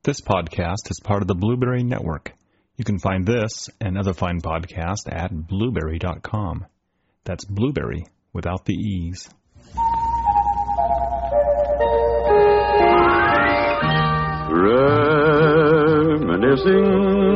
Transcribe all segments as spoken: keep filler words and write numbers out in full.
This podcast is part of the Blueberry Network. You can find this and other fine podcasts at blueberry dot com. That's Blueberry without the E's. Reminiscing,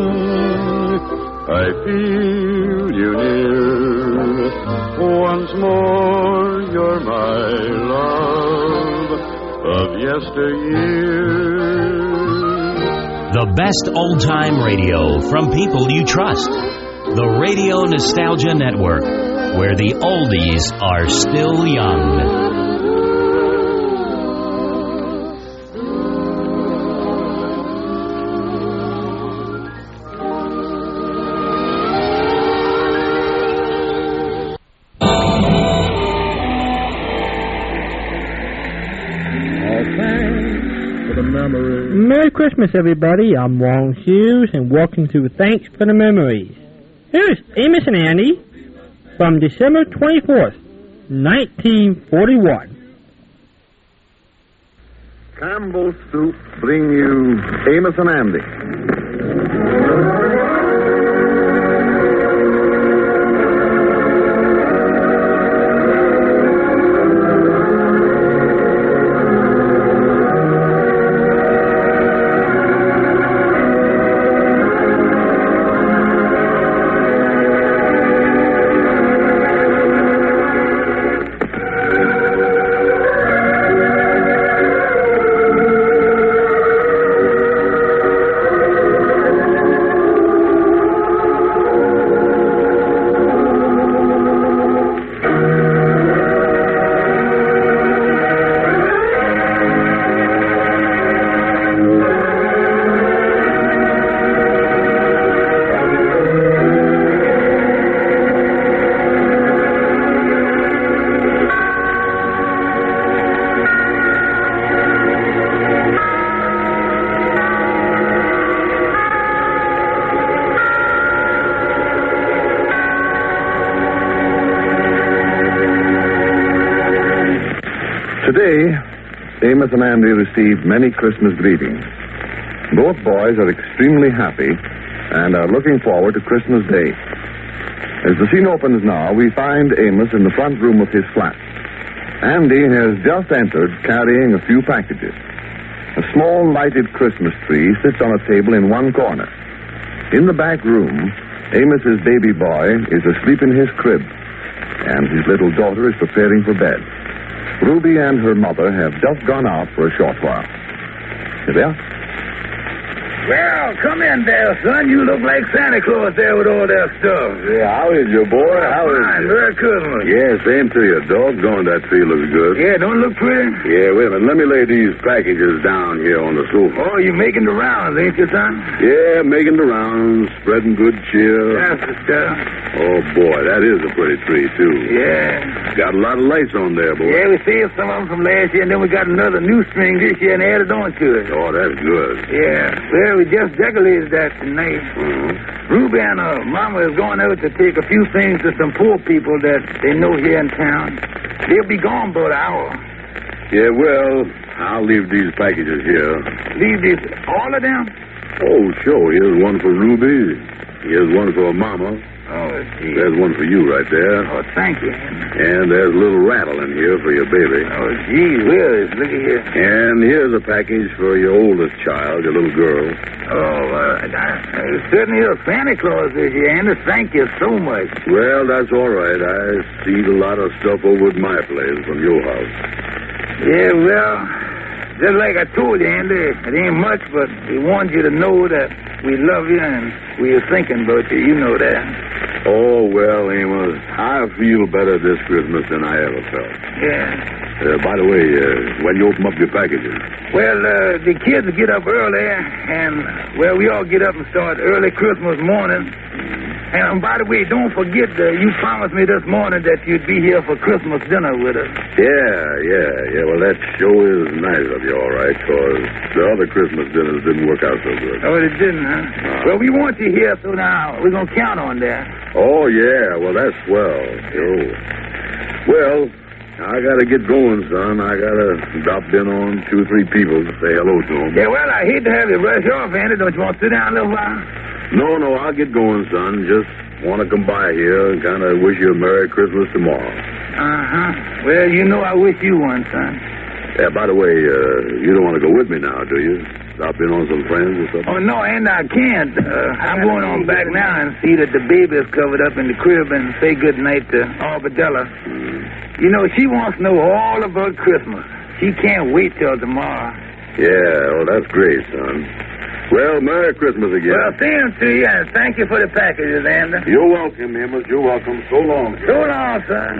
I feel you near. Once more, you're my love of yesteryear. The best old-time radio from people you trust. The Radio Nostalgia Network, where the oldies are still young. Merry Christmas, everybody. I'm Wong Hughes, and welcome to Thanks for the Memories. Here's Amos and Andy from December twenty-fourth, nineteen forty-one. Campbell's Soup bring you Amos and Andy. Today, Amos and Andy received many Christmas greetings. Both boys are extremely happy and are looking forward to Christmas Day. As the scene opens now, we find Amos in the front room of his flat. Andy has just entered carrying a few packages. A small lighted Christmas tree sits on a table in one corner. In the back room, Amos's baby boy is asleep in his crib, and his little daughter is preparing for bed. Ruby and her mother have just gone out for a short while. Here they are. Well, come in there, son. You look like Santa Claus there with all that stuff. Yeah, how is your boy? How is Fine, very Christmas. Yeah, same to you. Doggone, that tree looks good. Yeah, don't it look pretty? Yeah, wait a minute. Let me lay these packages down here on the sofa. Oh, you making the rounds, ain't you, son? Yeah, making the rounds, spreading good cheer. That's the stuff. Oh, boy, that is a pretty tree, too. Yeah. Got a lot of lights on there, boy. Yeah, we saved some of them from last year, and then we got another new string this year and added on to it. Oh, that's good. Yeah. Well, we just decorated that tonight. Mm-hmm. Ruby and her mama is going out to take a few things to some poor people that they know here in town. They'll be gone about an hour. Yeah, well, I'll leave these packages here. Leave these, all of them? Oh, sure. Here's one for Ruby. Here's one for Mama. Oh, gee. There's one for you right there. Oh, thank you. And there's a little rattle in here for your baby. Oh, gee whiz, look at here. And here's a package for your oldest child, your little girl. Oh, uh, I, I certainly is Santa Claus this year, and thank you so much. Well, that's all right. I see a lot of stuff over at my place from your house. Yeah, well, just like I told you, Andy, it ain't much, but we want you to know that we love you and we are thinking about you. You know that. Oh, well, Amos, I feel better this Christmas than I ever felt. Yeah. Uh, by the way, uh, when you open up your packages? Well, uh, the kids get up early, and, well, we all get up and start early Christmas morning. And, by the way, don't forget, uh, you promised me this morning that you'd be here for Christmas dinner with us. Yeah, yeah, yeah. Well, that sure is nice of you, all right, because the other Christmas dinners didn't work out so good. Oh, it didn't, huh? No. Well, we want you here, so now we're going to count on that. Oh, yeah. Well, that's swell. Sure. Well, I gotta get going, son. I gotta drop in on two or three people to say hello to them. Yeah, well, I hate to have you rush off, Andy. Don't you want to sit down a little while? No, no, I'll get going, son. Just want to come by here and kind of wish you a Merry Christmas tomorrow. Uh-huh. Well, you know I wish you one, son. Yeah, by the way, uh, you don't want to go with me now, do you? Stop in on some friends or something? Oh, no, and I can't. Uh, I'm going on back now and see that the baby is covered up in the crib and say good night to Arbadella. You know, she wants to know all about Christmas. She can't wait till tomorrow. Yeah, well, that's great, son. Well, Merry Christmas again. Well, same to you, and thank you for the packages, Andy. You're welcome, Amos. You're welcome. So long. So long, son.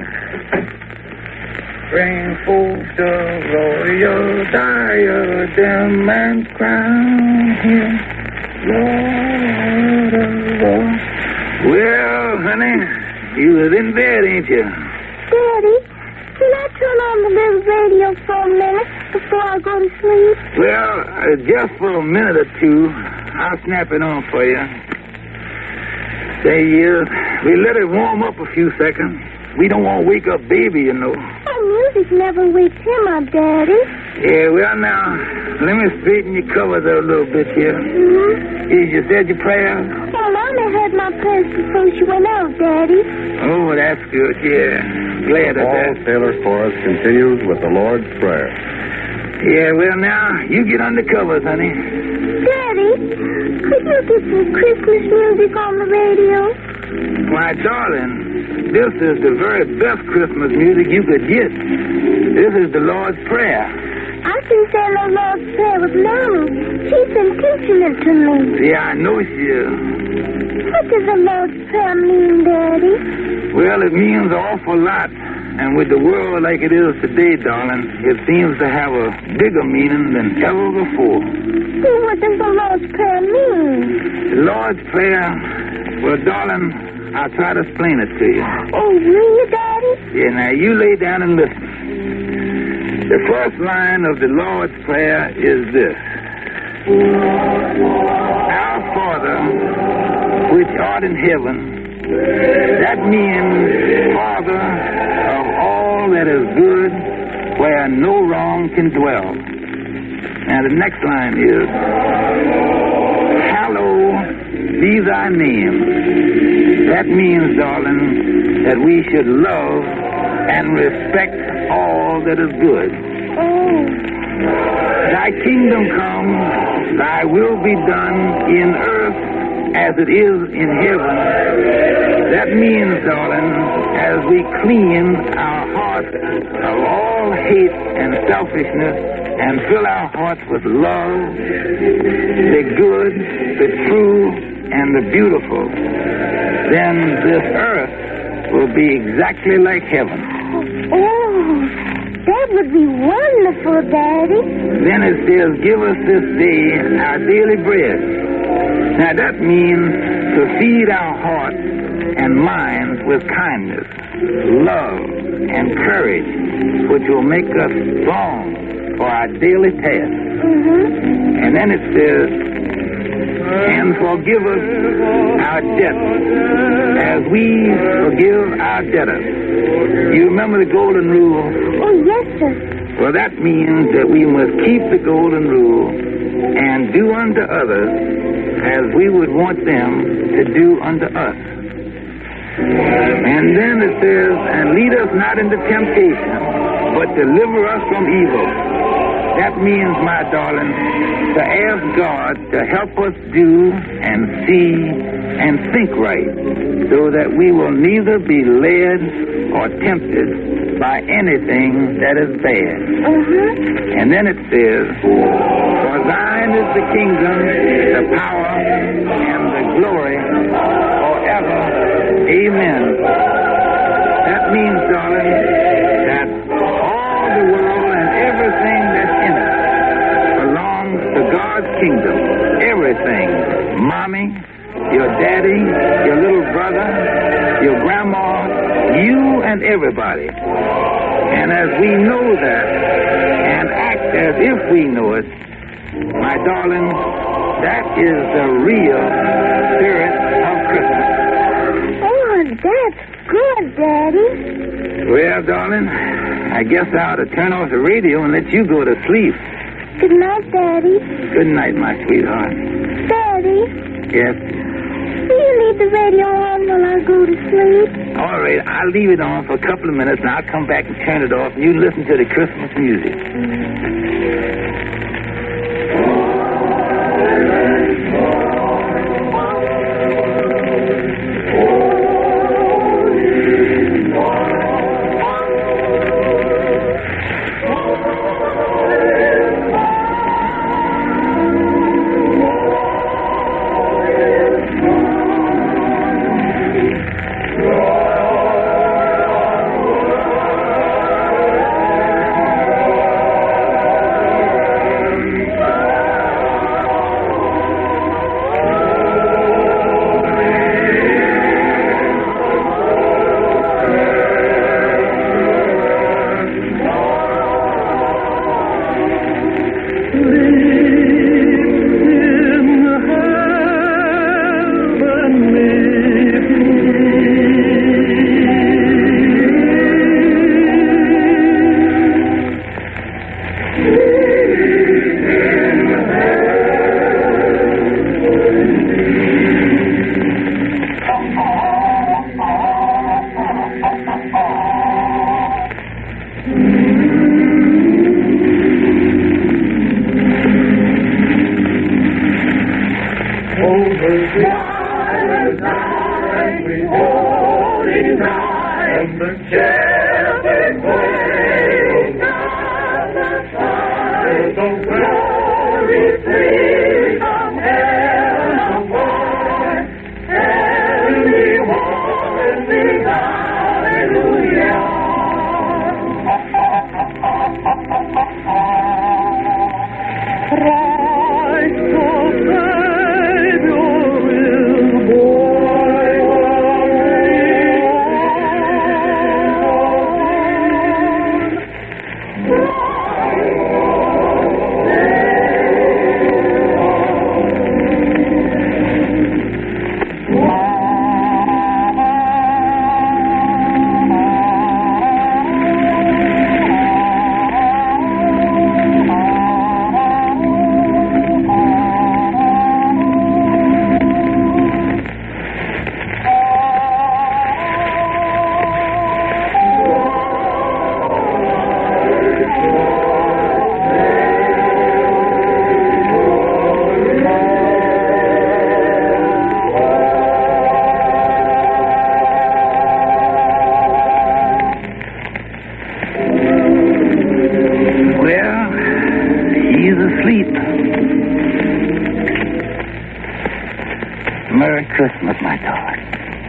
Bring forth the royal diadem and crown him Lord of all. Well, honey, you was in bed, ain't you? Daddy, can I turn on the little radio for a minute before I go to sleep? Well, uh, just for a minute or two, I'll snap it on for you. Say, uh, we let it warm up a few seconds. We don't want to wake up baby, you know. Oh, music never wakes him up, Daddy. Yeah, well, now, let me straighten your covers out a little bit here. Mm-hmm. You, you said your prayers? Oh, Mama heard my prayers before she went out, Daddy. Oh, that's good, yeah. Glad of that. Paul Taylor Chorus continues with the Lord's Prayer. Yeah, well, now, you get under covers, honey. Daddy, could you get some Christmas music on the radio? Why, darling, this is the very best Christmas music you could get. This is the Lord's Prayer. I can say the Lord's Prayer with Mommy. She's been teaching it to me. Yeah, I know she is. What does the Lord's Prayer mean, Daddy? Well, it means an awful lot. And with the world like it is today, darling, it seems to have a bigger meaning than ever before. So what does the Lord's Prayer mean? The Lord's Prayer, well, darling, I'll try to explain it to you. Oh, will you, Daddy? Yeah, now you lay down and listen. The first line of the Lord's Prayer is this. Our Father, which art in heaven. That means Father of all that is good, where no wrong can dwell. Now the next line is, Hallowed be thy name. That means, darling, that we should love and respect all that is good. Oh. Thy kingdom come, thy will be done in earth as it is in heaven. That means, darling, as we clean our hearts of all hate and selfishness and fill our hearts with love, the good, the true, and the beautiful, then this earth will be exactly like heaven. Oh, that would be wonderful, Daddy. Then it says, give us this day our daily bread. Now that means to feed our hearts and minds with kindness, love, and courage, which will make us strong for our daily task. Mm-hmm. And then it says, and forgive us our debts as we forgive our debtors. You remember the golden rule? Oh, yes, sir. Well, that means that we must keep the golden rule and do unto others as we would want them to do unto us. And then it says, and lead us not into temptation, but deliver us from evil. That means, my darling, to ask God to help us do and see and think right, so that we will neither be led or tempted by anything that is bad. Uh-huh. And then it says, for thine is the kingdom, the power, and the glory forever. Amen. That means, darling, that all the world and everything that's in it belongs to God's kingdom. Everything. Mommy, your daddy, your little brother, your grandma, you and everybody. And as we know that and act as if we know it, my darling, that is the real spirit of Christmas. Oh, that's good, Daddy. Well, darling, I guess I ought to turn off the radio and let you go to sleep. Good night, Daddy. Good night, my sweetheart. Daddy, Yes? will you leave the radio on while I go to sleep? All right, I'll leave it on for a couple of minutes, and I'll come back and turn it off, and you listen to the Christmas music. Merry Christmas, my darling.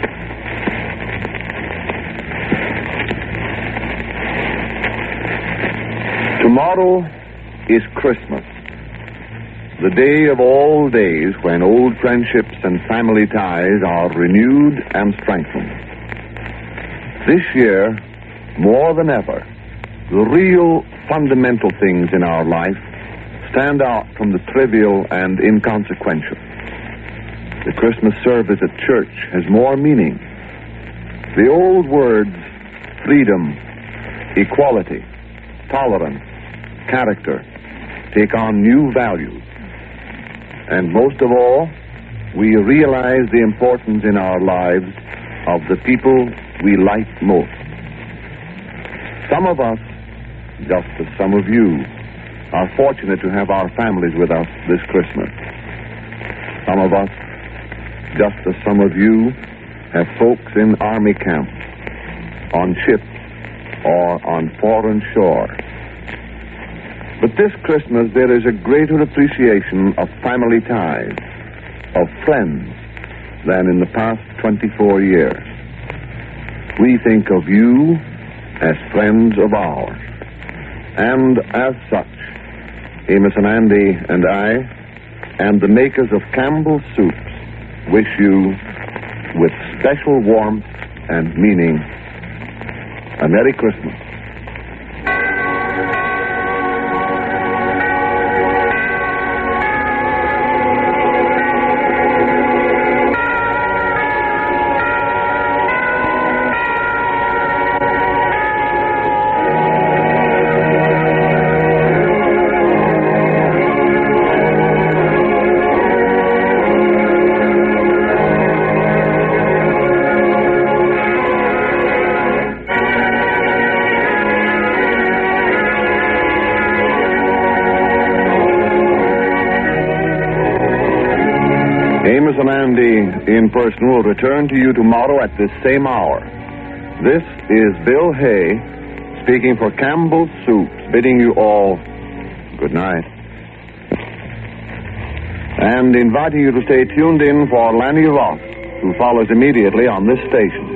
Tomorrow is Christmas, the day of all days when old friendships and family ties are renewed and strengthened. This year, more than ever, the real fundamental things in our life stand out from the trivial and inconsequential. The Christmas service at church has more meaning. The old words, freedom, equality, tolerance, character, take on new values. And most of all, we realize the importance in our lives of the people we like most. Some of us, just as some of you, are fortunate to have our families with us this Christmas. Some of us, just as some of you, have folks in army camps, on ships, or on foreign shores. But this Christmas, there is a greater appreciation of family ties, of friends, than in the past twenty-four years. We think of you as friends of ours. And as such, Amos and Andy and I, and the makers of Campbell's Soups, wish you, with special warmth and meaning, a Merry Christmas. Amos and Andy in person will return to you tomorrow at this same hour. This is Bill Hay speaking for Campbell's Soups, bidding you all good night. And inviting you to stay tuned in for Lanny Ross, who follows immediately on this station.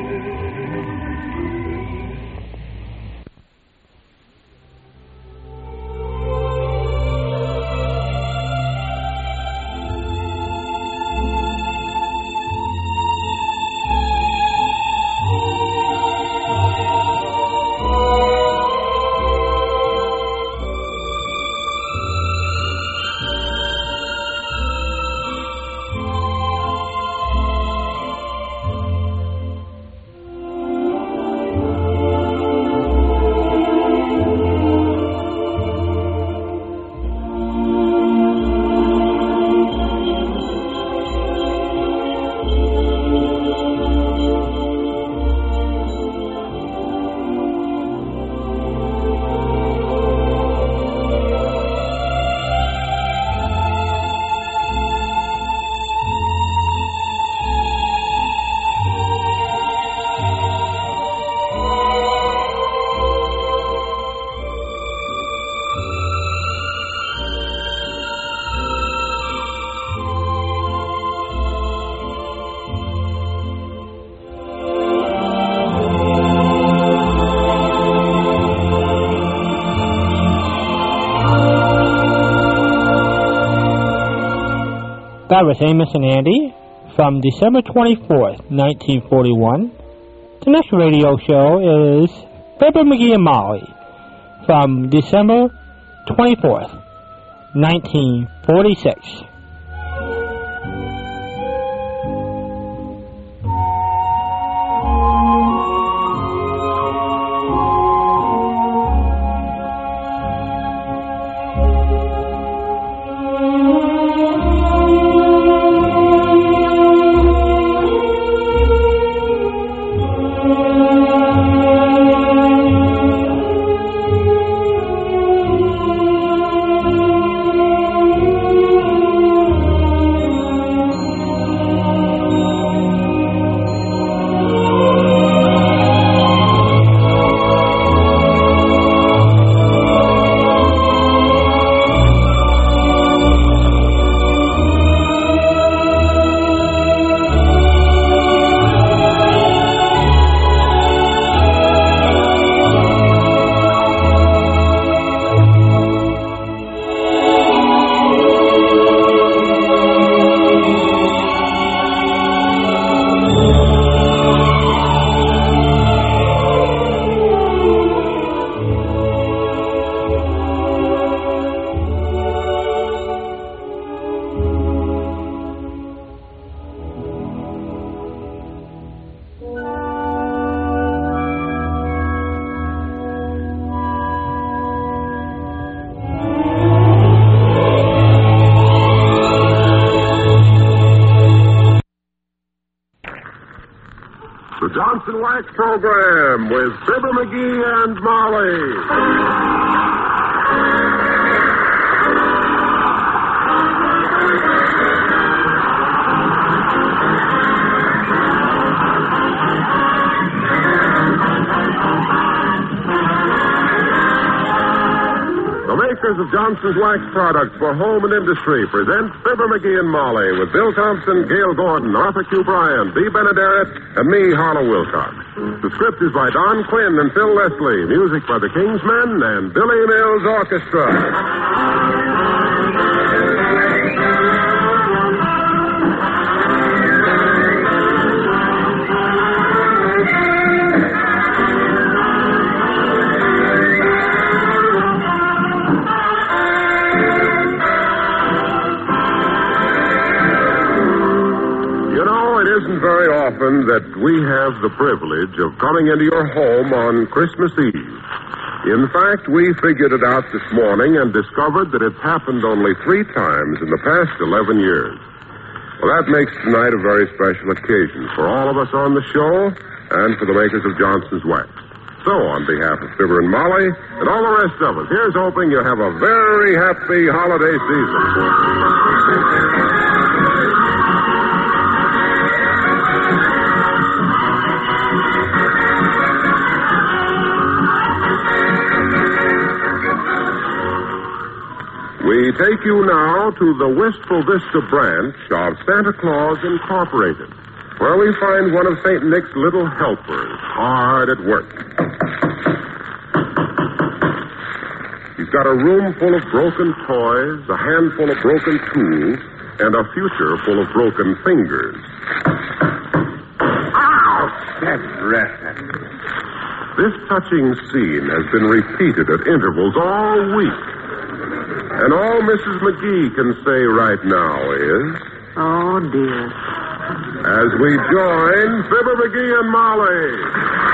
That was Amos and Andy from December twenty-fourth, nineteen forty-one. The next radio show is Fibber McGee and Molly from December twenty-fourth, nineteen forty-six. Johnson Wax program with Fibber McGee and Molly. The makers of Johnson's Wax products for home and industry present Fibber McGee and Molly with Bill Thompson, Gail Gordon, Arthur Q. Bryan, Dee Benaderet, and me, Harlow Wilcox. The script is by Don Quinn and Phil Leslie. Music by the Kingsmen and Billy Mills Orchestra. Very often that we have the privilege of coming into your home on Christmas Eve. In fact, we figured it out this morning and discovered that it's happened only three times in the past eleven years. Well, that makes tonight a very special occasion for all of us on the show and for the makers of Johnson's Wax. So, on behalf of Fibber and Molly and all the rest of us, here's hoping you have a very happy holiday season. you now to the Wistful Vista branch of Santa Claus Incorporated, where we find one of Saint Nick's little helpers hard at work. He's got a room full of broken toys, a handful of broken tools, and a future full of broken fingers. Ow! That's right. This touching scene has been repeated at intervals all week. And all Missus McGee can say right now is... Oh, dear. As we join Fibber McGee and Molly.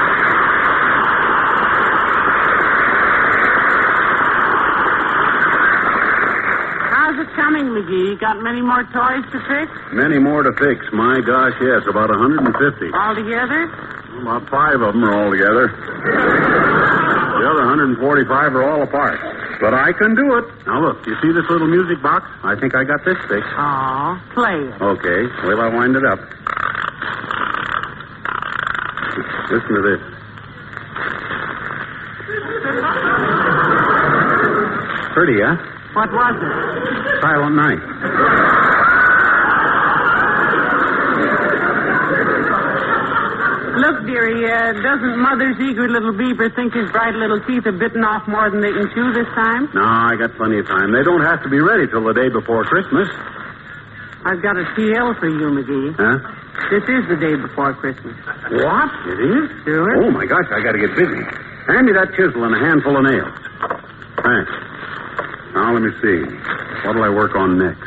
Coming, McGee. Got many more toys to fix? Many more to fix. My gosh, yes. About one hundred fifty. All together? About five of them are all together. The other one hundred forty-five are all apart. But I can do it. Now, look. You see this little music box? I think I got this fixed. Oh, play it. Okay. Well, I wind it up. Listen to this. Pretty, huh? What was it? Silent Night. Look, dearie, uh, doesn't Mother's eager little beaver think his bright little teeth are bitten off more than they can chew this time? No, I got plenty of time. They don't have to be ready till the day before Christmas. I've got a T L for you, McGee. Huh? This is the day before Christmas. What? It is? Sure. Oh, my gosh, I got to get busy. Hand me that chisel and a handful of nails. Thanks. Now, let me see. What'll I work on next?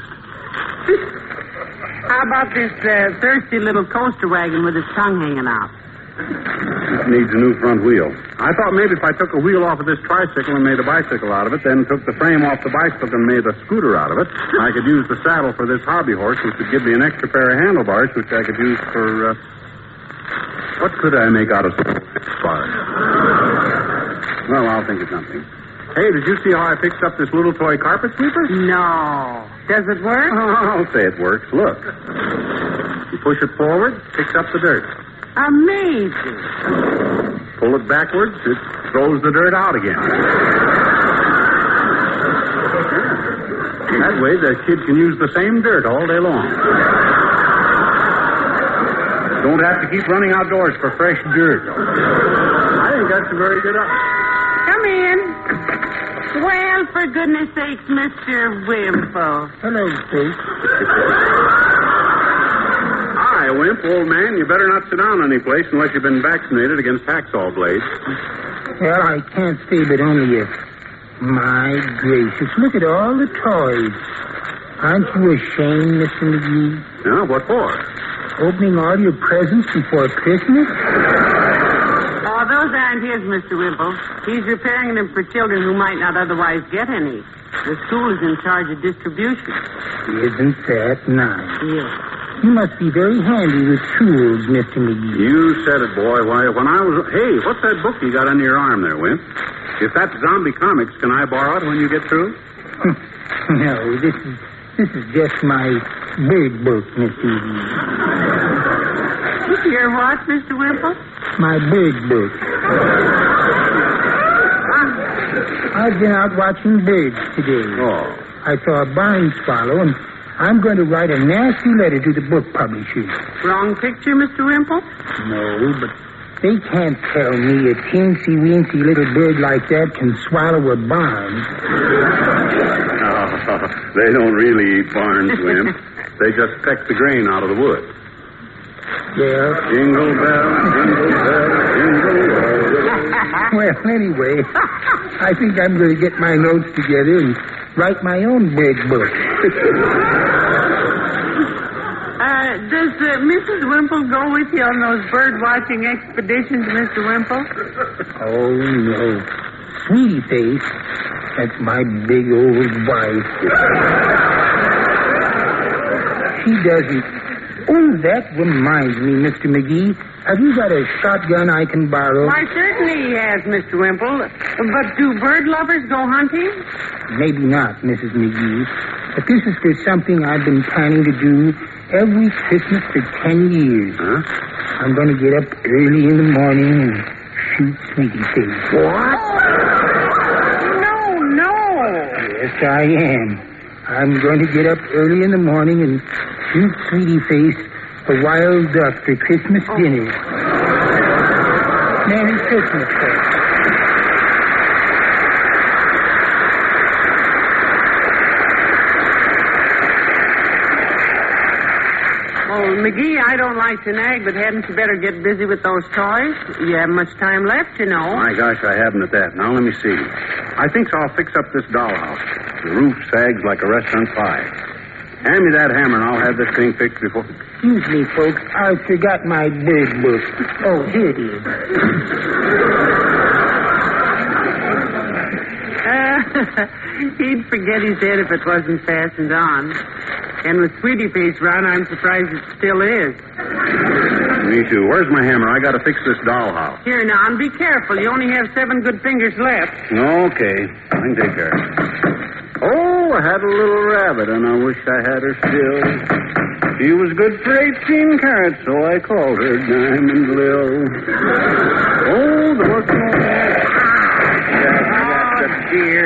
How about this uh, thirsty little coaster wagon with its tongue hanging out? It needs a new front wheel. I thought maybe if I took a wheel off of this tricycle and made a bicycle out of it, then took the frame off the bicycle and made a scooter out of it, I could use the saddle for this hobby horse, which would give me an extra pair of handlebars, which I could use for... Uh... What could I make out of bars? Well, I'll think of something. Hey, did you see how I fixed up this little toy carpet sweeper? No. Does it work? Oh, I'll say it works. Look. You push it forward, picks up the dirt. Amazing. Pull it backwards, it throws the dirt out again. That way, the kid can use the same dirt all day long. Don't have to keep running outdoors for fresh dirt. I think that's a very good idea. Come in. Well, for goodness sakes, Mister Wimple. Hello, Steve. Hi, Wimp, old man. You better not sit down any place unless you've been vaccinated against hacksaw blades. Well, I can't say but only if... My gracious, look at all the toys. Aren't you ashamed, Mister McGee? Yeah, what for? Opening all your presents before Christmas? Oh, those aren't his, Mister Wimple. He's repairing them for children who might not otherwise get any. The school is in charge of distribution. Isn't that nice? Yes. You must be very handy with tools, Mister McGee. You said it, boy. Why, when I was... Hey, what's that book you got under your arm there, Wimp? If that's zombie comics, can I borrow it when you get through? No, this is this is just my bird book, Mister McGee. Your what, Mister Wimple? My bird book. I've been out watching birds today. Oh. I saw a barn swallow, and I'm going to write a nasty letter to the book publishers. Wrong picture, Mister Wimple? No, but they can't tell me a teensy-weensy little bird like that can swallow a barn. Oh, they don't really eat barns, Wimp. They just peck the grain out of the wood. Yeah. Jingle bell, jingle bell, jingle bell. Well, anyway, I think I'm going to get my notes together and write my own bird book. uh, does uh, Missus Wimple go with you on those bird-watching expeditions, Mister Wimple? Oh, no. Sweetie Face, that's my big old wife. She doesn't... Oh, that reminds me, Mister McGee. Have you got a shotgun I can borrow? Why, certainly he has, Mister Wimple. But do bird lovers go hunting? Maybe not, Missus McGee. But this is for something I've been planning to do every Christmas for ten years. Huh? I'm going to get up early in the morning and shoot Sweetie Face. What? No, no. Yes, I am. I'm going to get up early in the morning and shoot Sweetie Face a wild duck for Christmas Oh. dinner. Merry Christmas, folks. Well, McGee, I don't like to nag, but hadn't you better get busy with those toys? You haven't much time left, you know. My gosh, I haven't at that. Now, let me see. I think I'll fix up this dollhouse. The roof sags like a restaurant pie. Hand me that hammer, and I'll have this thing fixed before... Excuse me, folks. I forgot my bird book. Oh, here it is. Uh, he'd forget his head if it wasn't fastened on. And with Sweetie Face around, I'm surprised it still is. Me too. Where's my hammer? I gotta fix this dollhouse. Here, now, and be careful. You only have seven good fingers left. Okay. I can take care of it. Oh, I had a little rabbit, and I wish I had her still. She was good for eighteen carats, so I called her Diamond Lil. Oh, the most... Oh, dear.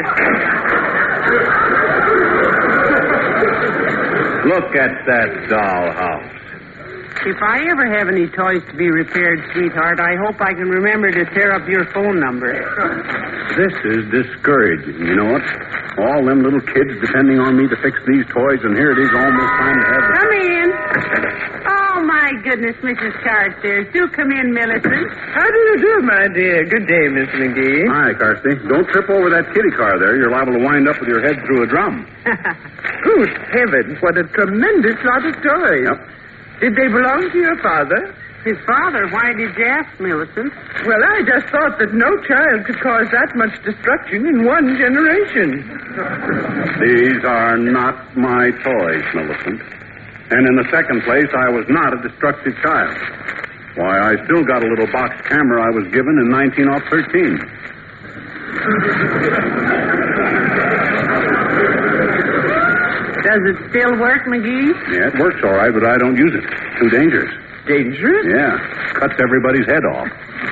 Look at that dollhouse. If I ever have any toys to be repaired, sweetheart, I hope I can remember to tear up your phone number. This is discouraging, you know what? All them little kids depending on me to fix these toys, and here it is almost time to have... Come in. Oh, my goodness, Missus Carstairs. Do come in, Millicent. How do you do, my dear? Good day, Miss McGee. Hi, Carsty. Don't trip over that kiddie car there. You're liable to wind up with your head through a drum. Good heavens, what a tremendous lot of toys. Yep. Did they belong to your father? His father? Why did you ask, Millicent? Well, I just thought that no child could cause that much destruction in one generation. These are not my toys, Millicent. And in the second place, I was not a destructive child. Why, I still got a little box camera I was given in nineteen thirteen. Does it still work, McGee? Yeah, it works all right, but I don't use it. Too dangerous. Dangerous? Yeah. Cuts everybody's head off.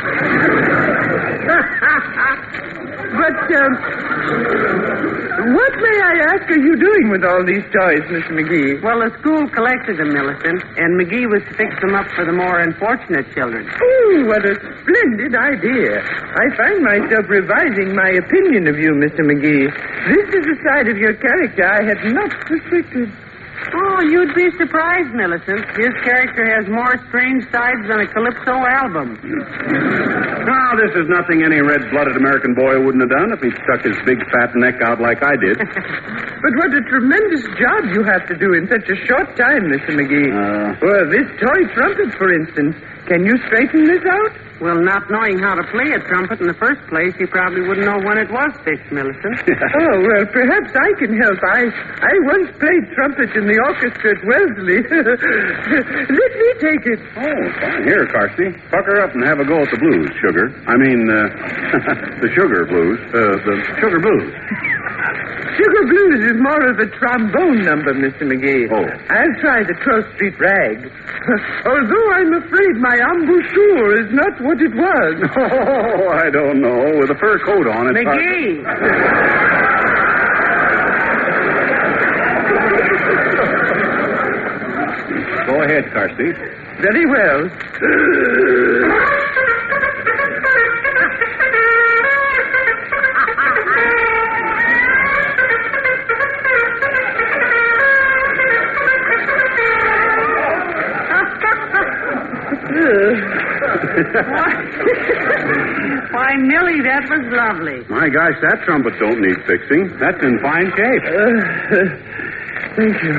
But, um, what, may I ask, are you doing with all these toys, Miss McGee? Well, the school collected them, Millicent, and McGee was to fix them up for the more unfortunate children. Oh, what a splendid idea. I find myself revising my opinion of you, Mister McGee. This is a side of your character I had not suspected. Oh, you'd be surprised, Millicent. His character has more strange sides than a Calypso album. Now, this is nothing any red-blooded American boy wouldn't have done if he stuck his big fat neck out like I did. But what a tremendous job you have to do in such a short time, Mister McGee. Uh... Well, this toy trumpet, for instance. Can you straighten this out? Well, not knowing how to play a trumpet in the first place, he probably wouldn't know when it was fixed, Millicent. Oh, well, perhaps I can help. I I once played trumpet in the orchestra at Wellesley. Let me take it. Oh, fine. Here, Carsty. Pucker up and have a go at the blues, sugar. I mean, uh, the sugar blues. Uh, the sugar blues. Sugar Blues is more of a trombone number, Mister McGee. Oh. I'll try the twelfth Street Rag. Although I'm afraid my embouchure is not what it was. Oh, I don't know. With a fur coat on, it's McGee! hard... Go ahead, Carsty. Very well. Why, Millie, that was lovely. My gosh, that trumpet don't need fixing. That's in fine shape. Uh, thank you.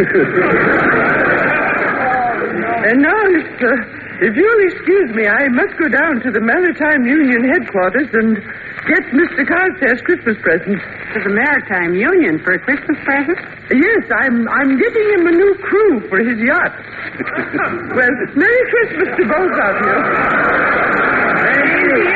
And now, if, uh, if you'll excuse me, I must go down to the Maritime Union headquarters and get Mister Carstairs' Christmas present. To the Maritime Union for a Christmas present? Yes, I'm I'm getting him a new crew for his yacht. Well, Merry Christmas to both of you. Thank you.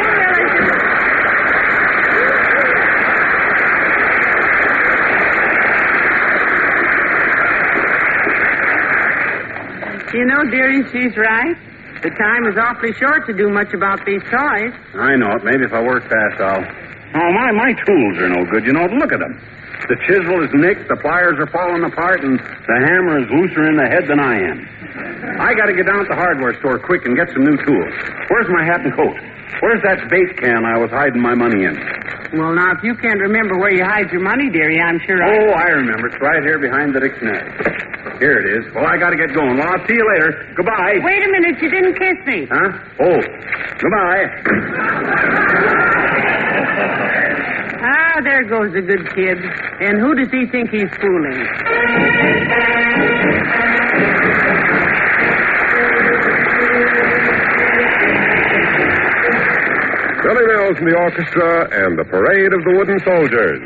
You know, dearie, she's right. The time is awfully short to do much about these toys. I know it. Maybe if I work fast, I'll... Oh, my, my tools are no good. You know, look at them. The chisel is nicked, the pliers are falling apart, and the hammer is looser in the head than I am. I got to get down at the hardware store quick and get some new tools. Where's my hat and coat? Where's that bait can I was hiding my money in? Well, now, if you can't remember where you hide your money, dearie, I'm sure I... Oh, I remember. It's right here behind the dictionary. Here it is. Well, I got to get going. Well, I'll see you later. Goodbye. Wait a minute. You didn't kiss me. Huh? Oh, goodbye. Ah, there goes the good kid. And who does he think he's fooling? Billy Mills and the orchestra and the Parade of the Wooden Soldiers.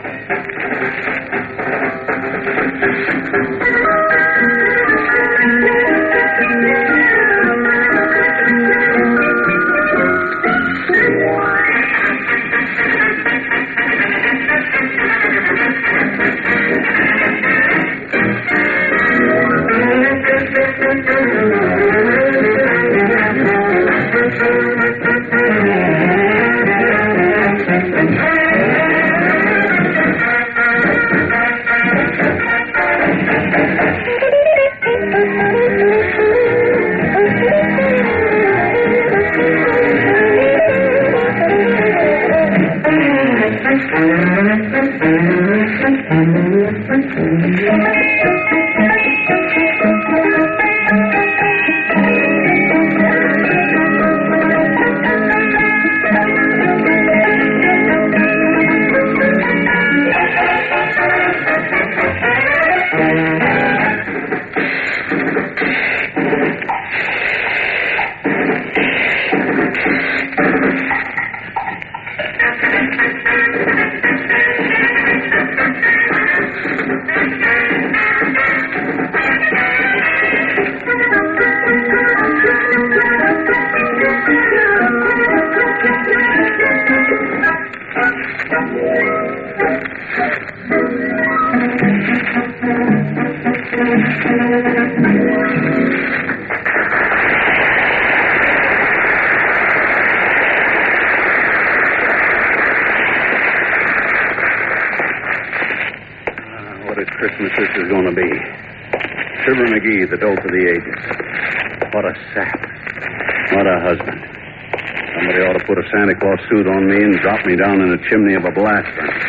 Christmas this is going to be. Fibber McGee, the dolt of the ages. What a sap. What a husband. Somebody ought to put a Santa Claus suit on me and drop me down in the chimney of a blast furnace.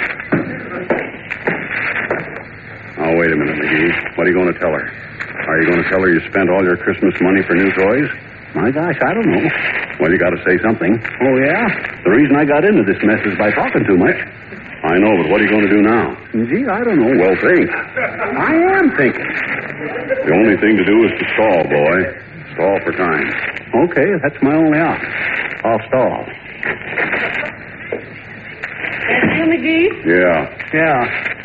Now, wait a minute, McGee. What are you going to tell her? Are you going to tell her you spent all your Christmas money for new toys? My gosh, I don't know. Well, you got to say something. Oh, yeah? The reason I got into this mess is by talking too much. I know, but what are you going to do now? Gee, I don't know. Well, think. I am thinking. The only thing to do is to stall, boy. Stall for time. Okay, that's my only option. I'll stall. That's you, McGee? Yeah. Yeah.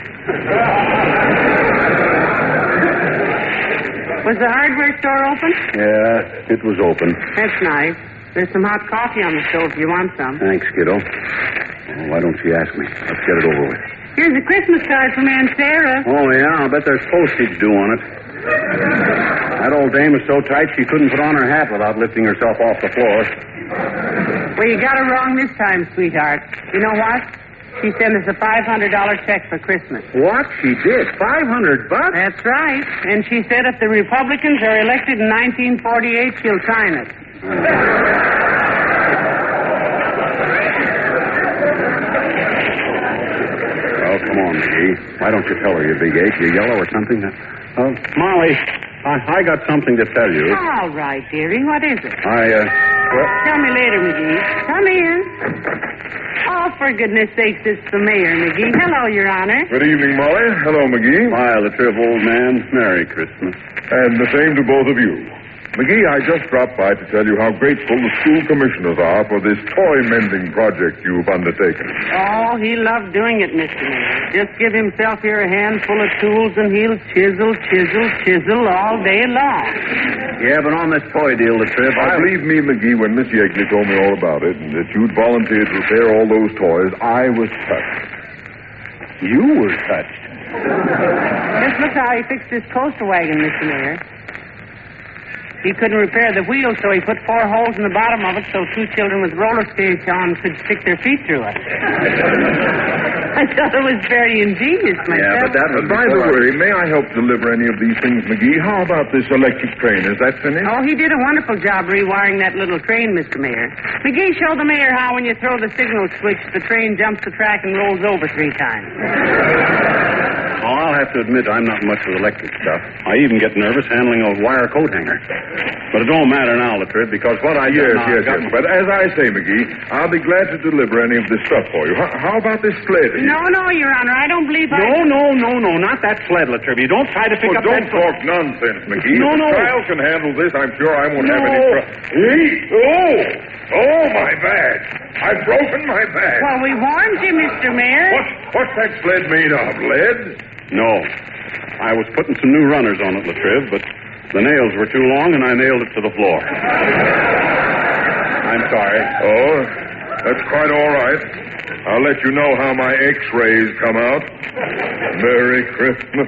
Was the hardware store open? Yeah, it was open. That's nice. There's some hot coffee on the stove if you want some. Thanks, kiddo. Oh, why don't you ask me? Let's get it over with. Here's a Christmas card from Aunt Sarah. Oh, yeah, I'll bet there's postage due on it. That old dame is so tight she couldn't put on her hat without lifting herself off the floor. Well, you got it wrong this time, sweetheart. You know what? She sent us a five hundred dollars check for Christmas. What? She did? five hundred bucks? That's right. And she said if the Republicans are elected in nineteen forty-eight, she'll sign it. Well, come on, McGee. Why don't you tell her, you big ape? You yellow or something? Uh, Molly, I, I got something to tell you. All right, dearie. What is it? I, uh... Well... Tell me later, McGee. Come in. Oh, for goodness sakes, it's the mayor, McGee. Hello, Your Honor. Good evening, Molly. Hello, McGee. Why, the trip, old man. Merry Christmas. And the same to both of you. McGee, I just dropped by to tell you how grateful the school commissioners are for this toy mending project you've undertaken. Oh, he loved doing it, Mister Mayor. Just give himself here a handful of tools and he'll chisel, chisel, chisel all day long. Yeah, but on this toy deal, the trip, I... Believe me, McGee, when Miss Yegley told me all about it and that you'd volunteered to repair all those toys, I was touched. You were touched? Just look how he fixed this coaster wagon, Mister Mayor. He couldn't repair the wheels, so he put four holes in the bottom of it so two children with roller skates on could stick their feet through it. I thought it was very ingenious myself. Yeah, but that was By the way, may I help deliver any of these things, McGee? How about this electric train? Is that finished? Oh, he did a wonderful job rewiring that little train, Mister Mayor. McGee, show the mayor how when you throw the signal switch, the train jumps the track and rolls over three times. Oh, I'll have to admit I'm not much with electric stuff. I even get nervous handling a wire coat hanger. But it don't matter now, Latriv, because what I Yes, done now, yes, I got yes. But as I say, McGee, I'll be glad to deliver any of this stuff for you. How, how about this sled? No, no, Your Honor, I don't believe I... No, no, no, no, not that sled, Latriv. You don't try to pick Well, up don't that... talk nonsense, McGee. No, if no. the child can handle this, I'm sure I won't No. have any trouble. Oh! Oh, my bag. I've broken my bag. Well, we warned you, Mister Mayor. What, what's that sled made of? Lead? No. I was putting some new runners on it, Latriv, but the nails were too long, and I nailed it to the floor. I'm sorry. Oh, that's quite all right. I'll let you know how my x-rays come out. Merry Christmas.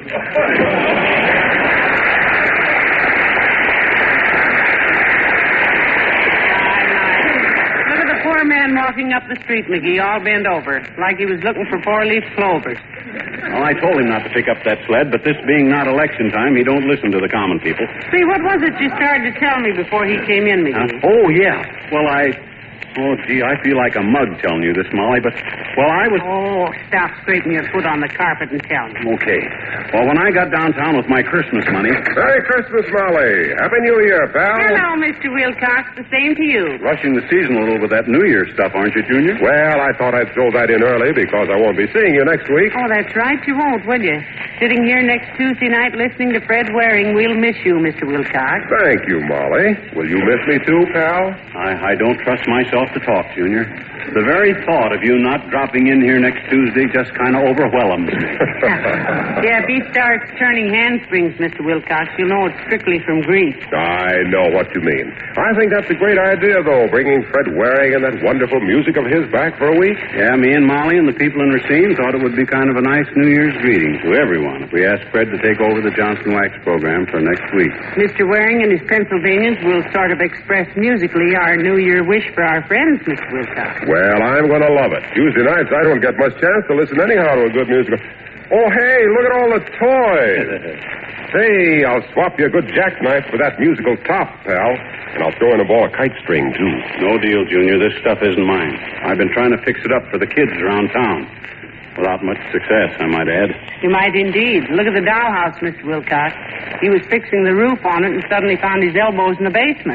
Look at the poor man walking up the street, McGee, all bent over, like he was looking for four-leaf clovers. Well, I told him not to pick up that sled, but this being not election time, he don't listen to the common people. See, what was it you started to tell me before he came in, McGee? Huh? Oh, yeah. Well, I... Oh, gee, I feel like a mug telling you this, Molly, but... Well, I was... Oh, stop scraping your foot on the carpet and tell me. Okay. Well, when I got downtown with my Christmas money... Merry Christmas, Molly. Happy New Year, pal. Hello, Mister Wilcox. The same to you. Rushing the season a little with that New Year's stuff, aren't you, Junior? Well, I thought I'd throw that in early because I won't be seeing you next week. Oh, that's right. You won't, will you? Sitting here next Tuesday night listening to Fred Waring, we'll miss you, Mister Wilcox. Thank you, Molly. Will you miss me too, pal? I, I don't trust myself to talk, Junior. The very thought of you not dropping in here next Tuesday just kind of overwhelms me. Yeah, if he starts turning handsprings, Mister Wilcox, you'll know it's strictly from grease. I know what you mean. I think that's a great idea, though, bringing Fred Waring and that wonderful music of his back for a week. Yeah, me and Molly and the people in Racine thought it would be kind of a nice New Year's greeting to everyone if we asked Fred to take over the Johnson Wax program for next week. Mister Waring and his Pennsylvanians will sort of express musically our New Year wish for our friends, Mister Wilcox. Well, I'm going to love it. Tuesday nights, I don't get much chance to listen anyhow to a good musical. Oh, hey, look at all the toys. Say, I'll swap you a good jackknife for that musical top, pal. And I'll throw in a ball of kite string, too. No deal, Junior. This stuff isn't mine. I've been trying to fix it up for the kids around town. Without much success, I might add. You might indeed. Look at the dollhouse, Mister Wilcox. He was fixing the roof on it and suddenly found his elbows in the basement.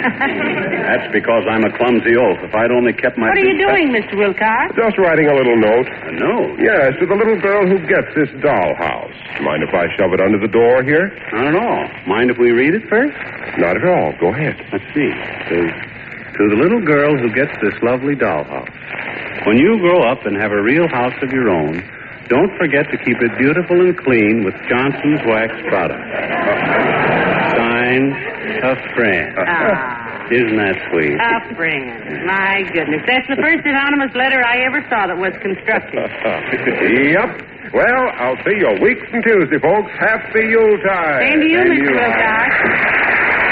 That's because I'm a clumsy oaf. If I'd only kept my... What are you doing, Mister Wilcox? Just writing a little note. A note? Yes, to the little girl who gets this dollhouse. Mind if I shove it under the door here? Not at all. Mind if we read it first? Not at all. Go ahead. Let's see. It says, to the little girl who gets this lovely dollhouse. When you grow up and have a real house of your own, don't forget to keep it beautiful and clean with Johnson's Wax products. Signed, a friend. Ah. Isn't that sweet? A friend. My goodness. That's the first anonymous letter I ever saw that was constructive. Yep. Well, I'll see you a week from Tuesday, folks. Happy Yuletide. Same to you, And Mister Wilcox.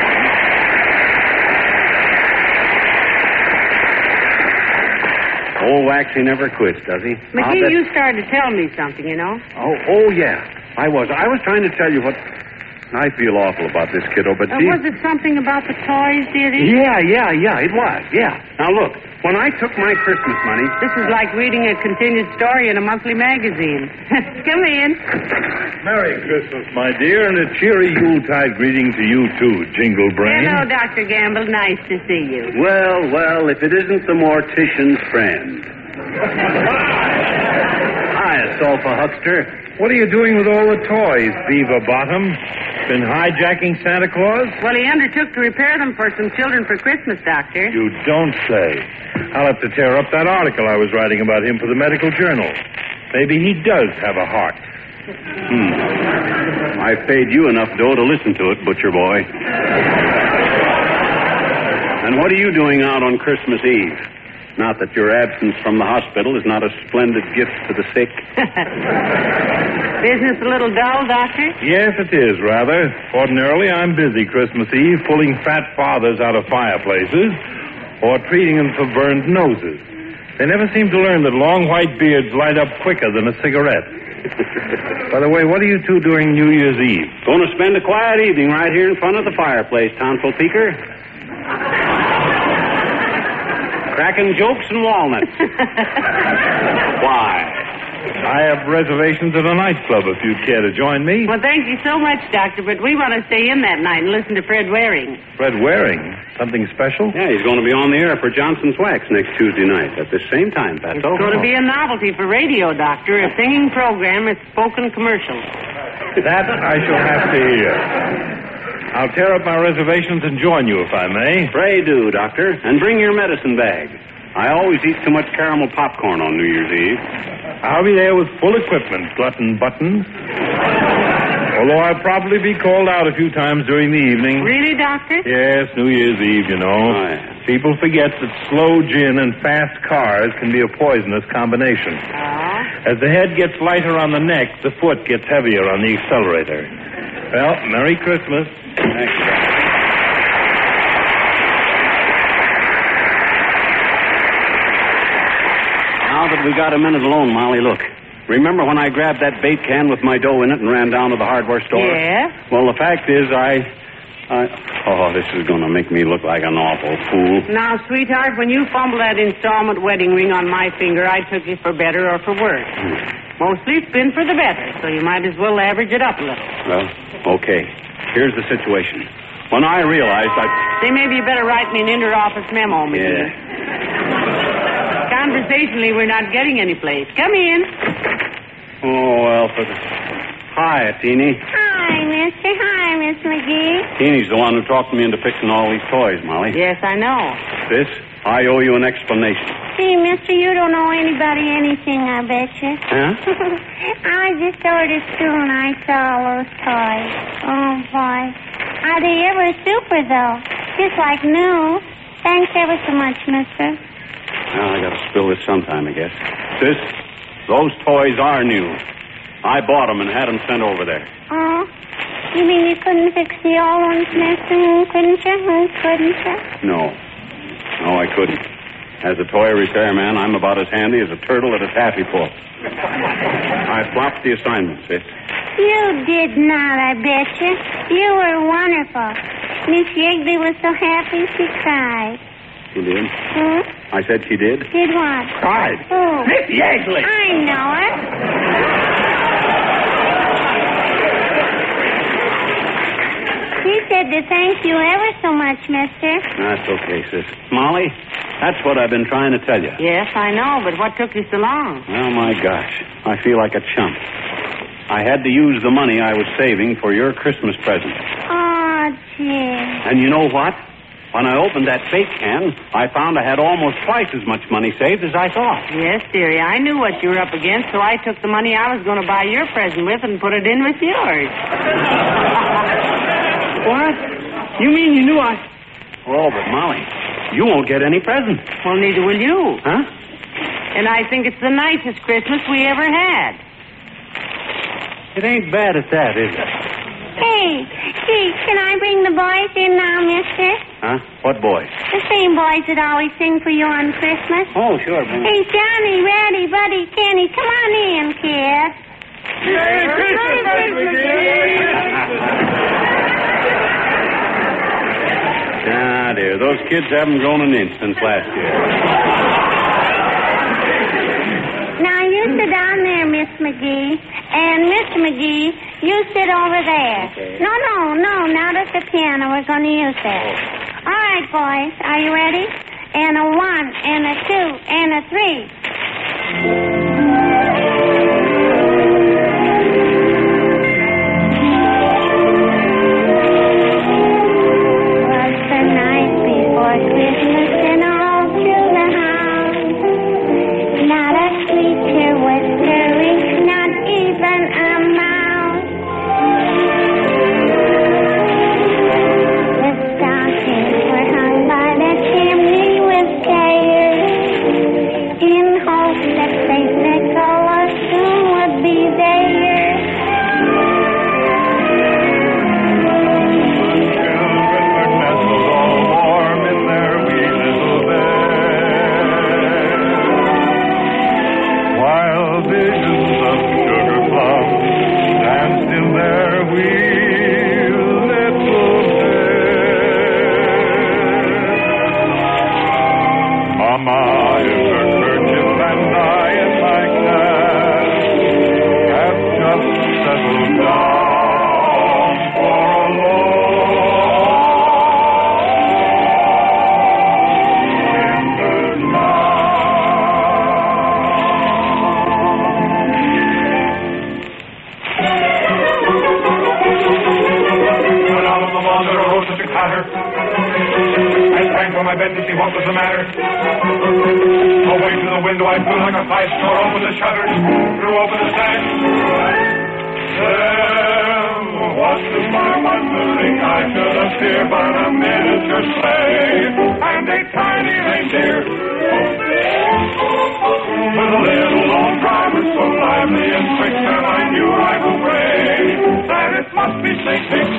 Old Waxy never quits, does he? McGee, bet... you started to tell me something, you know. Oh, oh, yeah. I was. I was trying to tell you what... I feel awful about this kiddo, but uh, see... Was it something about the toys, dearie? Yeah, yeah, yeah, it was, yeah. Now, look, when I took my Christmas money... This is like reading a continued story in a monthly magazine. Come in. Merry Christmas, my dear, and a cheery Yuletide greeting to you, too, Jingle Brain. Hello, Doctor Gamble. Nice to see you. Well, well, if it isn't the mortician's friend. Hiya, Sulphur Huckster. What are you doing with all the toys, Beaver Bottom? Been hijacking Santa Claus? Well, he undertook to repair them for some children for Christmas, Doctor. You don't say. I'll have to tear up that article I was writing about him for the medical journal. Maybe he does have a heart. Hmm. I've paid you enough dough to listen to it, butcher boy. And what are you doing out on Christmas Eve? Not that your absence from the hospital is not a splendid gift to the sick. Business a little dull, Doctor? Yes, it is, rather. Ordinarily, I'm busy Christmas Eve pulling fat fathers out of fireplaces or treating them for burned noses. They never seem to learn that long white beards light up quicker than a cigarette. By the way, what are you two doing New Year's Eve? Going to spend a quiet evening right here in front of the fireplace, Tonsil Peaker. Cracking jokes and walnuts. Why? I have reservations at a nightclub if you'd care to join me. Well, thank you so much, Doctor, but we want to stay in that night and listen to Fred Waring. Fred Waring? Something special? Yeah, he's going to be on the air for Johnson's Wax next Tuesday night at the same time, Fatso. It's going to be a novelty for radio, Doctor. A singing program with spoken commercials. That I shall have to hear. I'll tear up my reservations and join you if I may. Pray do, Doctor. And bring your medicine bag. I always eat too much caramel popcorn on New Year's Eve. I'll be there with full equipment, glutton buttons. Although I'll probably be called out a few times during the evening. Really, Doctor? Yes, New Year's Eve, you know. Oh, yeah. People forget that slow gin and fast cars can be a poisonous combination. Oh? As the head gets lighter on the neck, the foot gets heavier on the accelerator. Well, Merry Christmas. Thank you, Doctor. Now that we got a minute alone, Molly, look. Remember when I grabbed that bait can with my dough in it and ran down to the hardware store? Yeah? Well, the fact is, I... I oh, this is going to make me look like an awful fool. Now, sweetheart, when you fumbled that installment wedding ring on my finger, I took you for better or for worse. Hmm. Mostly it's been for the better, so you might as well average it up a little. Well, okay. Here's the situation. When I realized I... Say, maybe you better write me an inter-office memo, McGee. Yeah. Conversationally, we're not getting any place. Come in. Oh, well, for the... Hi, Teeny. Hi, mister. Hi, Miss McGee. Teeny's the one who talked me into fixing all these toys, Molly. Yes, I know. This, I owe you an explanation. Gee, mister, you don't owe anybody anything, I bet you. Huh? I was just over to school and I saw all those toys. Oh, boy. Are they ever super, though? Just like new. Thanks ever so much, mister. Well, I gotta spill this sometime, I guess. Sis, those toys are new. I bought them and had them sent over there. Oh? You mean you couldn't fix the old ones, mister? Couldn't you? Couldn't you? No. No, I couldn't. As a toy repairman, I'm about as handy as a turtle at a taffy pull. I flopped the assignment, sis. You did not, I bet you. You were wonderful. Miss Yegley was so happy she cried. She did? Hmm? I said she did? Did what? Cried. Who? Miss Yegley. I know her. She said to thank you ever so much, mister. That's okay, sis. Molly, that's what I've been trying to tell you. Yes, I know, but what took you so long? Oh, my gosh. I feel like a chump. I had to use the money I was saving for your Christmas present. Oh, gee. And you know what? When I opened that bake can, I found I had almost twice as much money saved as I thought. Yes, dearie, I knew what you were up against, so I took the money I was going to buy your present with and put it in with yours. What? You mean you knew I... Oh, but Molly, you won't get any present. Well, neither will you. Huh? And I think it's the nicest Christmas we ever had. It ain't bad at that, is it? Hey, gee, can I bring the boys in now, mister? Huh? What boys? The same boys that always sing for you on Christmas. Oh, sure, man. Hey, Johnny, Reddy, Buddy, Kenny, come on in, kid. Merry Christmas, Miss McGee! Ah, dear, those kids haven't grown an inch since last year. Now, you sit down there, Miss McGee. And Mister McGee, you sit over there. Okay. No, no, no, not at the piano. We're going to use that. All right, boys. Are you ready? And a one, and a two, and a three. In hopes that Saint Nick patter. I sprang from my bed to see what was the matter. Away to the window I flew like a flash, tore open the shutters, threw open the sash. Then, what to my wondering, I should appear but a miniature sleigh and a tiny reindeer. With a little lone driver so lively and quick that I knew right away that it must be Saint Nick.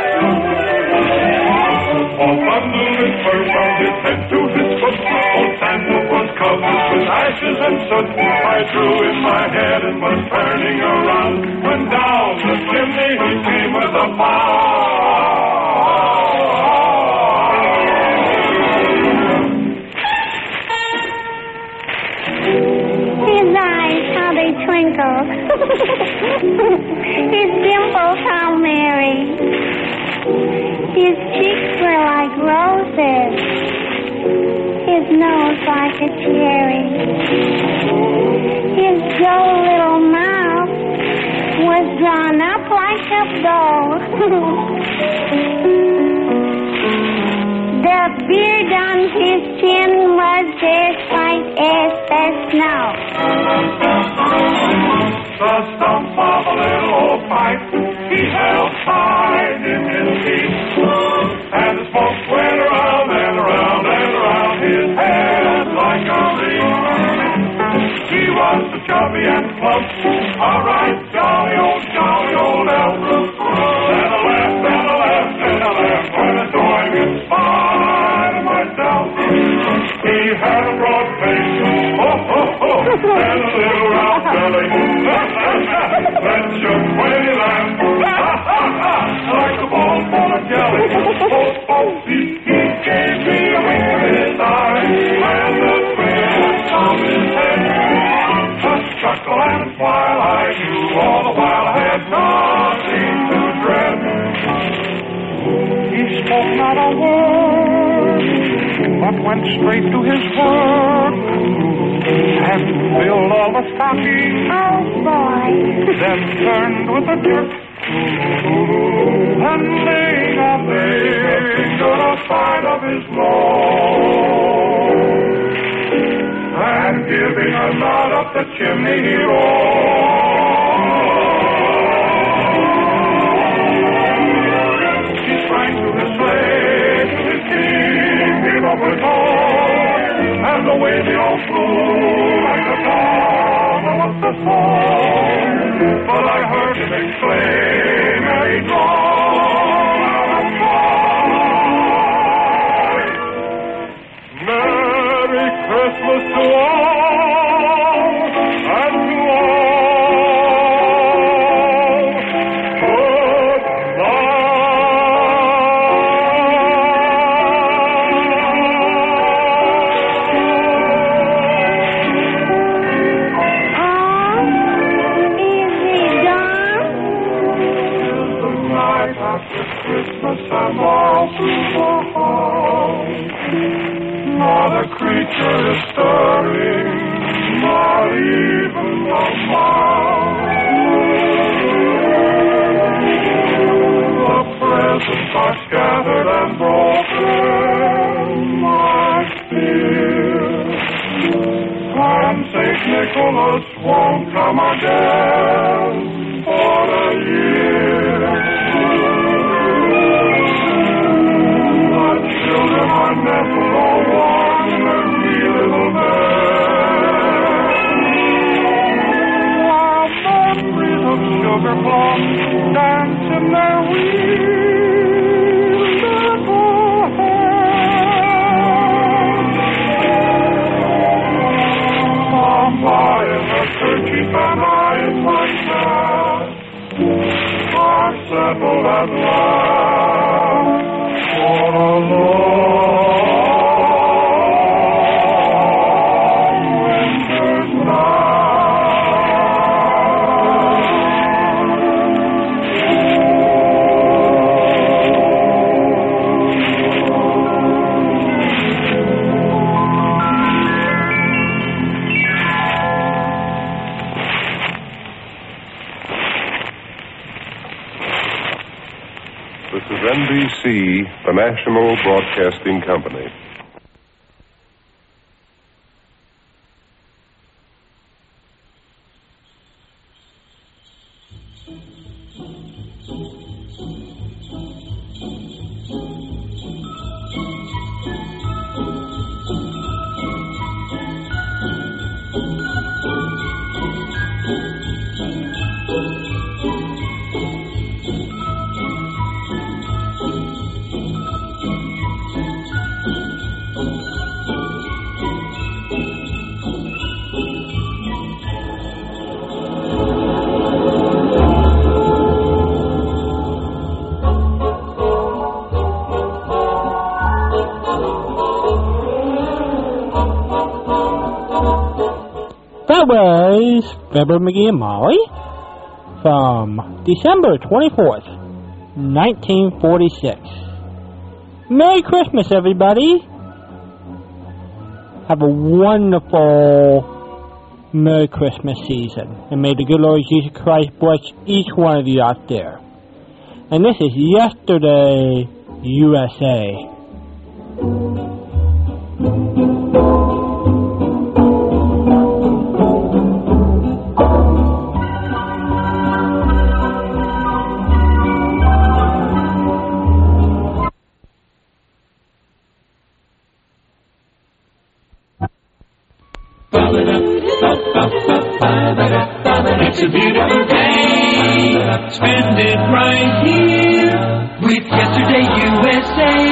All bundled in fur from his head to his foot, old Santa was covered with ashes and soot. I threw in my head and was turning around when down the chimney he came with a pow. His eyes, how they twinkle. His dimples, how merry. His cheeks were like roses. His nose like a cherry. His dull little mouth was drawn up like a bow. The beard on his chin was as white as the snow. The stump of a little old pipe he held tight in his teeth, and the smoke went around and around and around his head like a wreath. He was so chubby and plump, a right jolly old, jolly old elf. And I laughed and I laughed and I laughed when adoring in spite of myself. He had a broad face, oh, oh, oh, and a little round belly that shook when he laughed, like a ball full of jelly. Oh, oh, he, he gave me a wink with his eye, and the twist of his head. A chuckle and a smile I knew all the while I had nothing to dread. He spoke not a word, but went straight to his work and filled all the stockings. Oh, boy. Then turned with a jerk and laying a finger aside of his nose and giving a nod up the chimney he rolled. He sprang to his sleigh, to his king, gave up his horse, and away they all flew like a dog of the song. But I heard him exclaim, and he called out of joy, Merry Christmas to all, and to all, good Christmas and all through the hall. Not a creature is stirring, not even a mouse. The presents are scattered and broken, my dear. And Saint Nicholas won't come again for a year. Children are never alone in their wee little bed. While memories of sugar plums dance in their wee little heads. Mama in her kerchief and I in my the National Broadcasting Company. That was Fibber, McGee, and Molly from December twenty-fourth, nineteen forty-six. Merry Christmas, everybody. Have a wonderful Merry Christmas season. And may the good Lord Jesus Christ bless each one of you out there. And this is Yesterday, U S A. It's a beautiful day. Spend it right here with Yesterday U S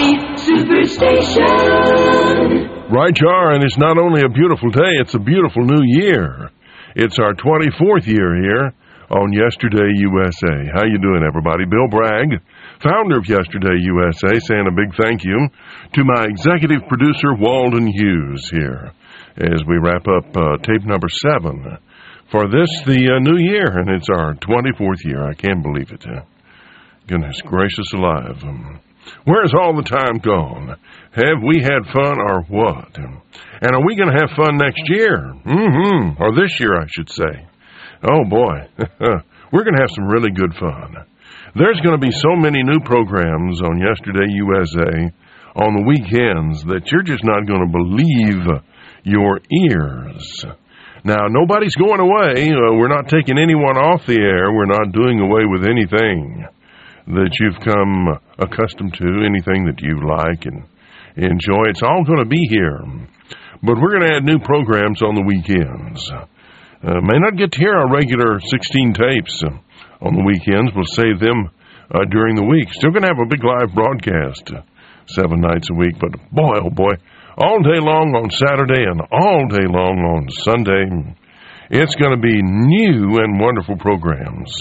A Superstation. Right, you are, and it's not only a beautiful day, it's a beautiful new year. It's our twenty-fourth year here on Yesterday U S A. How you doing, everybody? Bill Bragg, founder of Yesterday U S A, saying a big thank you to my executive producer, Walden Hughes, here, as we wrap up uh, tape number seven for this, the uh, new year, and it's our twenty-fourth year. I can't believe it. Uh, goodness gracious alive. Um, where's all the time gone? Have we had fun or what? And are we going to have fun next year? Mm-hmm. Or this year, I should say. Oh, boy. We're going to have some really good fun. There's going to be so many new programs on Yesterday U S A on the weekends that you're just not going to believe your ears. Now, nobody's going away. Uh, we're not taking anyone off the air. We're not doing away with anything that you've come accustomed to, anything that you like and enjoy. It's all going to be here. But we're going to add new programs on the weekends. Uh, may not get to hear our regular sixteen tapes uh, on the weekends. We'll save them uh, during the week. Still going to have a big live broadcast uh, seven nights a week. But boy, oh boy, all day long on Saturday and all day long on Sunday, it's going to be new and wonderful programs.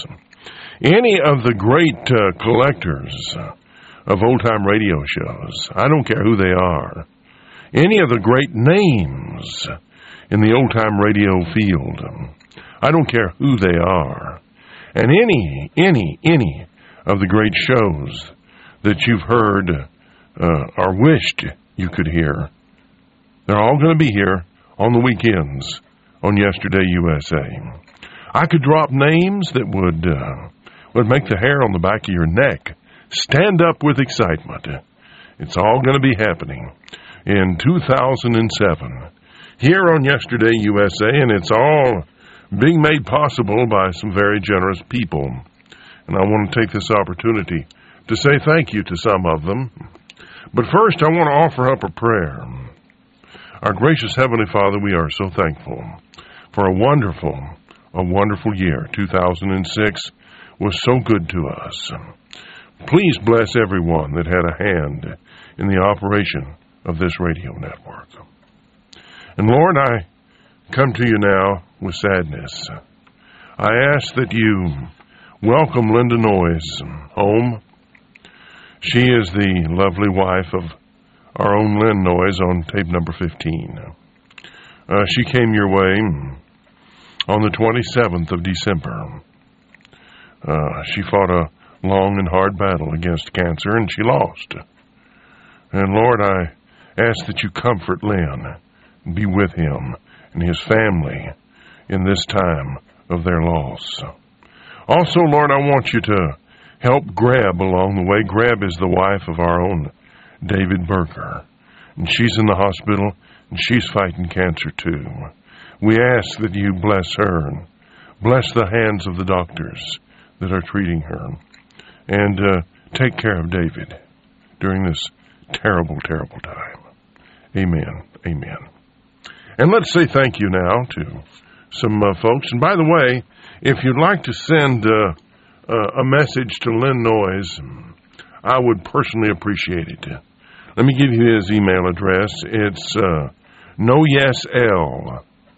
Any of the great uh, collectors of old-time radio shows, I don't care who they are, any of the great names in the old-time radio field, I don't care who they are, and any, any, any of the great shows that you've heard uh, or wished you could hear, they're all going to be here on the weekends on Yesterday U S A. I could drop names that would uh, would make the hair on the back of your neck stand up with excitement. It's all going to be happening in two thousand seven here on Yesterday U S A, and it's all being made possible by some very generous people. And I want to take this opportunity to say thank you to some of them. But first, I want to offer up a prayer. Our gracious Heavenly Father, we are so thankful for a wonderful, a wonderful year. two thousand six was so good to us. Please bless everyone that had a hand in the operation of this radio network. And Lord, I come to you now with sadness. I ask that you welcome Linda Noyes home. She is the lovely wife of our own Lynn Noyes on tape number fifteen. Uh, she came your way on the twenty-seventh of December. Uh, she fought a long and hard battle against cancer, and she lost. And Lord, I ask that you comfort Lynn, be with him and his family in this time of their loss. Also, Lord, I want you to help Greb along the way. Greb is the wife of our own David Berger, and she's in the hospital, and she's fighting cancer too. We ask that you bless her and bless the hands of the doctors that are treating her, and uh, take care of David during this terrible, terrible time. Amen. Amen. And let's say thank you now to some uh, folks. And by the way, if you'd like to send uh, uh, a message to Lynn Noyes, I would personally appreciate it. Let me give you his email address. It's uh, noyesl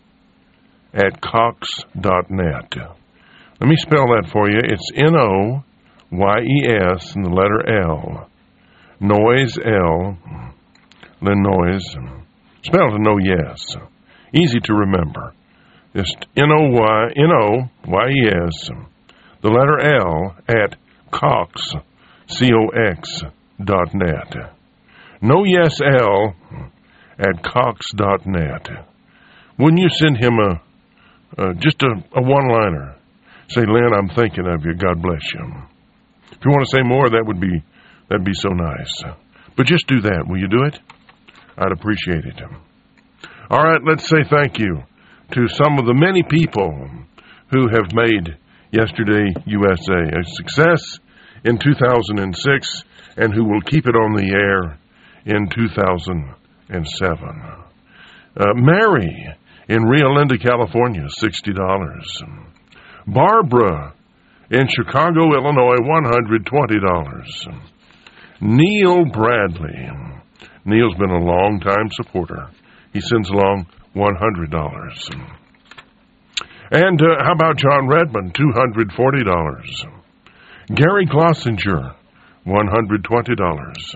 at cox dot net. Let me spell that for you. It's N O Y E S and the letter L. Noyes, L. Lynn Noyes. Spelled a no yes. Easy to remember. Just N O Y N O Y E S, the letter L at Cox, C O X dot net. No yes L at Cox dot net. Wouldn't you send him a, uh, just a, a one-liner? Say, Lynn, I'm thinking of you. God bless you. If you want to say more, that would be, that'd be so nice. But just do that. Will you do it? I'd appreciate it. All right, let's say thank you to some of the many people who have made Yesterday U S A a success in two thousand six and who will keep it on the air in two thousand seven. Uh, Mary in Rio Linda, California, sixty dollars. Barbara in Chicago, Illinois, one hundred twenty dollars. Neil Bradley. Neil's been a long-time supporter. He sends along one hundred dollars. And uh, how about John Redmond, two hundred forty dollars. Gary Glossinger, one hundred twenty dollars.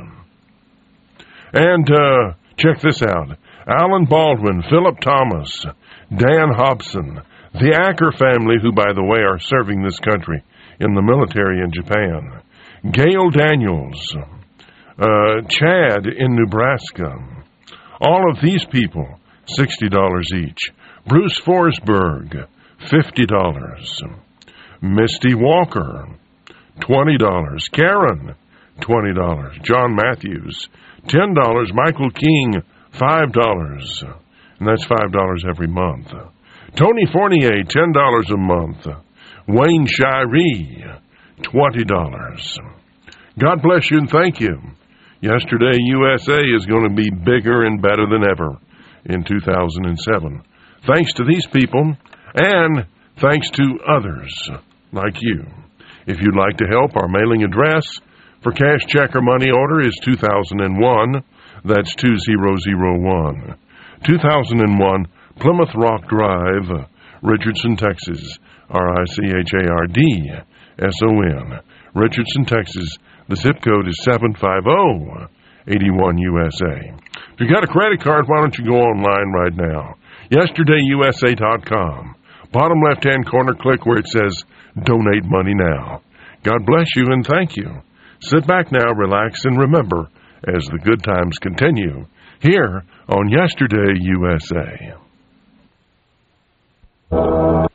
And uh, check this out. Alan Baldwin, Philip Thomas, Dan Hobson, the Acker family, who, by the way, are serving this country in the military in Japan. Gail Daniels, uh, Chad in Nebraska. All of these people, sixty dollars each. Bruce Forsberg, fifty dollars. Misty Walker, twenty dollars. Karen, twenty dollars. John Matthews, ten dollars. Michael King, five dollars. And that's five dollars every month. Tony Fournier, ten dollars a month. Wayne Shiree, twenty dollars. God bless you and thank you. Yesterday U S A is going to be bigger and better than ever in two thousand seven. Thanks to these people and thanks to others like you. If you'd like to help, our mailing address for cash, check, or money order is two thousand one. That's two thousand one. two thousand one Plymouth Rock Drive, Richardson, Texas. R I C H A R D S O N. Richardson, Texas. The zip code is seven five zero eight one U S A. If you got a credit card, why don't you go online right now? yesterday U S A dot com. Bottom left-hand corner, click where it says Donate Money Now. God bless you and thank you. Sit back now, relax, and remember, as the good times continue, here on Yesterday U S A.